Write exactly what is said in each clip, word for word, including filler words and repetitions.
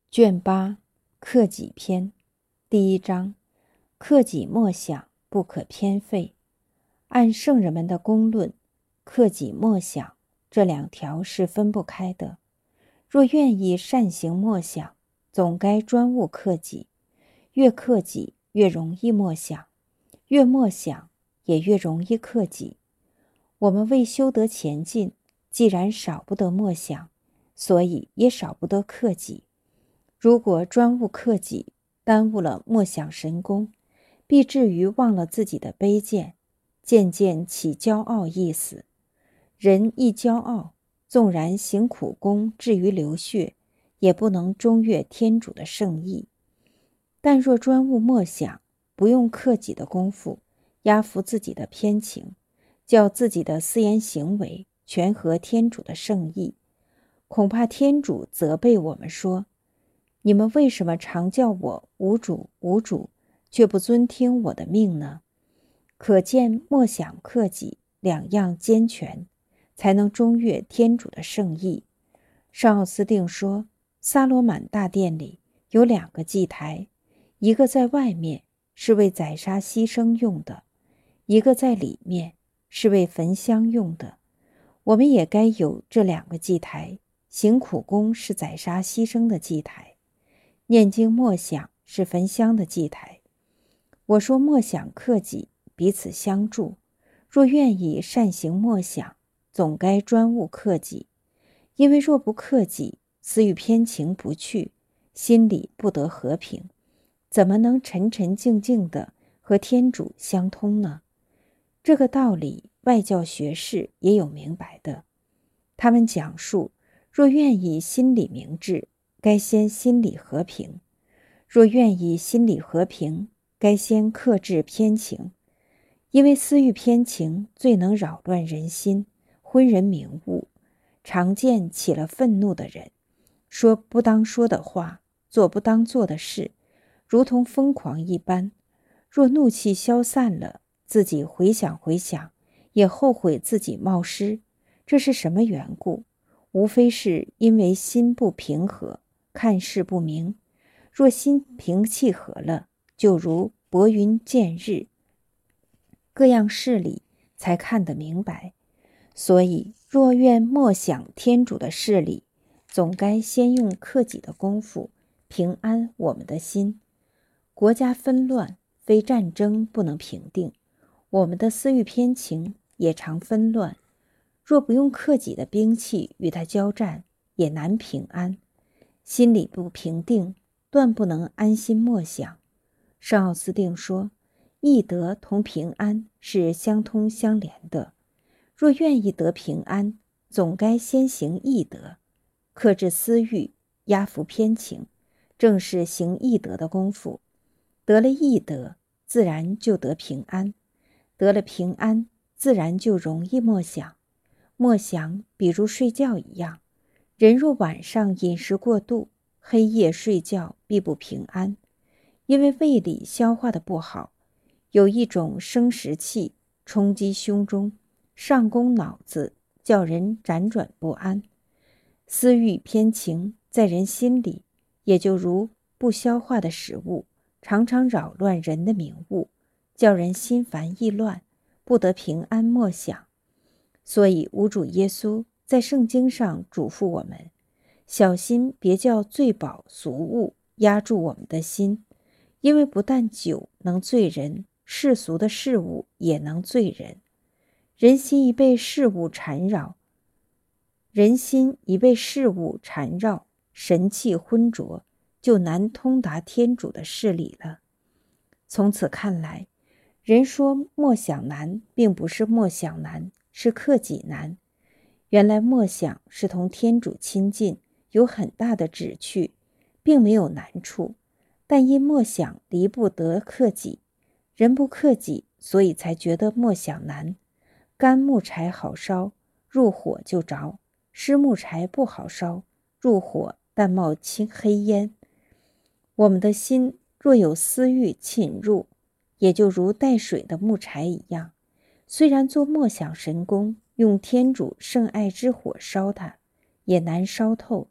卷八克己篇第一章，克己莫想，不可偏废。按圣人们的公论，克己莫想这两条是分不开的。若愿意善行莫想，总该专务克己。越克己越容易莫想，越莫想也越容易克己。我们为修德前进，既然少不得默想，所以也少不得克己。如果专务克己，耽误了默想神功，必至于忘了自己的卑贱，渐渐起骄傲意思。人一骄傲，纵然行苦功至于流血，也不能中越天主的圣意。但若专务默想，不用克己的功夫，压服自己的偏情，叫自己的思言行为全合天主的圣意，恐怕天主责备我们说，你们为什么常叫我无主无主，却不遵听我的命呢？可见默想克己两样兼全，才能中越天主的圣意。圣奥斯定说，撒罗满大殿里有两个祭台，一个在外面，是为宰杀牺牲用的，一个在里面，是为焚香用的。我们也该有这两个祭台，行苦功是宰杀牺牲的祭台，念经默想是焚香的祭台。我说默想克己，彼此相助。若愿意善行默想，总该专务克己。因为若不克己，思欲偏情不去，心里不得和平，怎么能沉沉静静地和天主相通呢？这个道理外教学士也有明白的。他们讲述，若愿意心理明智，该先心理和平；若愿意心理和平，该先克制偏情。因为私欲偏情最能扰乱人心，昏人明悟。常见起了愤怒的人，说不当说的话，做不当做的事，如同疯狂一般。若怒气消散了，自己回想回想，也后悔自己冒失。这是什么缘故？无非是因为心不平和，看事不明。若心平气和了，就如薄云见日，各样事理才看得明白。所以若愿默想天主的事理，总该先用克己的功夫平安我们的心。国家纷乱，非战争不能平定，我们的私欲偏情也常纷乱，若不用克己的兵器与它交战，也难平安。心里不平定，断不能安心默想。圣奥斯定说，义德同平安是相通相连的。若愿意得平安，总该先行义德，克制私欲，压服偏情，正是行义德的功夫。得了义德，自然就得平安；得了平安，自然就容易默想。默想比如睡觉一样，人若晚上饮食过度，黑夜睡觉必不平安，因为胃里消化的不好，有一种生食气冲击胸中，上攻脑子，叫人辗转不安。私欲偏情在人心里，也就如不消化的食物，常常扰乱人的明悟，叫人心烦意乱，不得平安默想。所以吾主耶稣在圣经上嘱咐我们，小心别叫醉饱俗物压住我们的心，因为不但酒能醉人，世俗的事物也能醉人。人心一被事物缠绕，人心一被事物缠绕，神气昏浊，就难通达天主的事理了。从此看来，人说默想难，并不是默想难，是克己难。原来默想是同天主亲近，有很大的旨趣，并没有难处，但因默想离不得克己，人不克己，所以才觉得默想难。干木柴好烧，入火就着；湿木柴不好烧，入火但冒青黑烟。我们的心若有私欲侵入，也就如带水的木柴一样，虽然做默想神功，用天主圣爱之火烧它，也难烧透，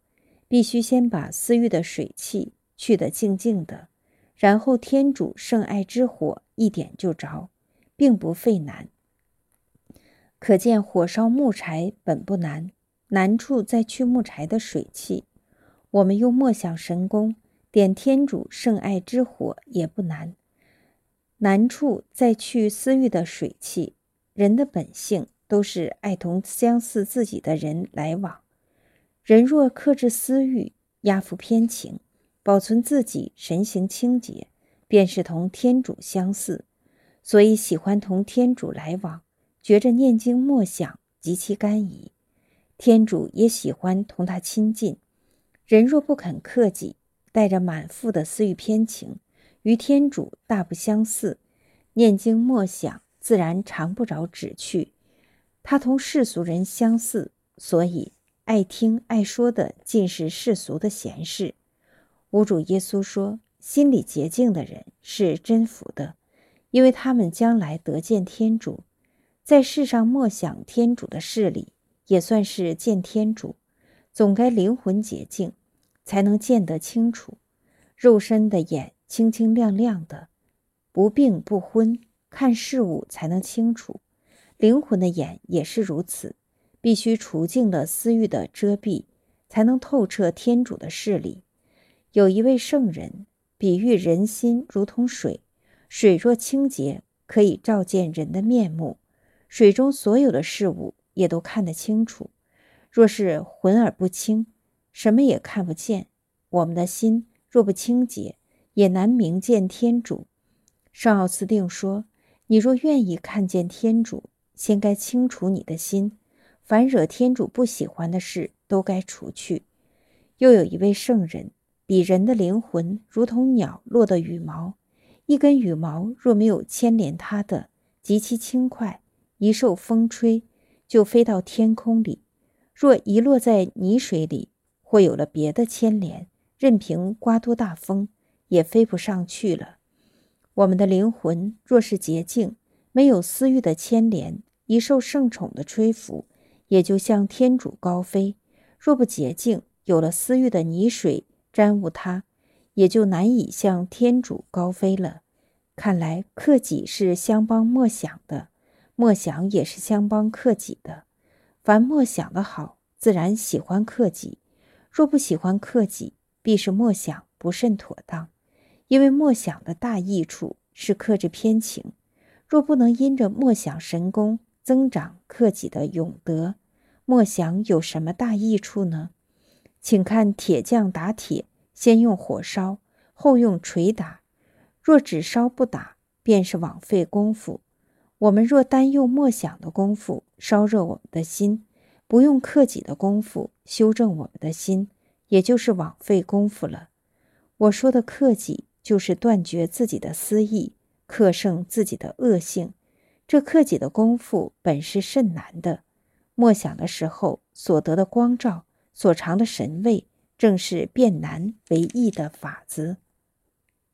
必须先把私欲的水气去得净净的，然后天主圣爱之火一点就着，并不费难。可见火烧木柴本不难，难处在去木柴的水气。我们用默想神功点天主圣爱之火也不难，难处在去私欲的水气。人的本性都是爱同相似自己的人来往，人若克制私欲，压服偏情，保存自己神形清洁，便是同天主相似，所以喜欢同天主来往，觉着念经默想极其甘怡。天主也喜欢同他亲近。人若不肯克己，带着满腹的私欲偏情，与天主大不相似，念经默想自然尝不着旨趣。他同世俗人相似，所以爱听爱说的尽是世俗的闲事。吾主耶稣说，心里洁净的人是真福的，因为他们将来得见天主。在世上默想天主的事理，也算是见天主，总该灵魂洁净，才能见得清楚。肉身的眼清清亮亮的，不病不昏，看事物才能清楚。灵魂的眼也是如此，必须除净了私欲的遮蔽，才能透彻天主的事理。有一位圣人比喻人心如同水，水若清洁，可以照见人的面目，水中所有的事物也都看得清楚。若是浑而不清，什么也看不见。我们的心若不清洁，也难明见天主。圣奥斯定说，你若愿意看见天主，先该清除你的心，凡惹天主不喜欢的事都该除去。又有一位圣人比人的灵魂如同鸟落的羽毛，一根羽毛若没有牵连它的，极其轻快，一受风吹就飞到天空里；若一落在泥水里，或有了别的牵连，任凭刮多大风也飞不上去了。我们的灵魂若是洁净，没有私欲的牵连，一受圣宠的吹拂，也就向天主高飞；若不洁净，有了私欲的泥水沾污它，也就难以向天主高飞了。看来克己是相帮默想的，默想也是相帮克己的。凡默想的好，自然喜欢克己；若不喜欢克己，必是默想不甚妥当。因为默想的大益处是克制偏情，若不能因着默想神功增长克己的永德，默想有什么大益处呢？请看铁匠打铁，先用火烧，后用锤打，若只烧不打，便是枉费功夫。我们若单用默想的功夫烧热我们的心，不用克己的功夫修正我们的心，也就是枉费功夫了。我说的克己，就是断绝自己的私意，克胜自己的恶性。这克己的功夫本是甚难的，默想的时候所得的光照，所尝的神味，正是变难为易的法子。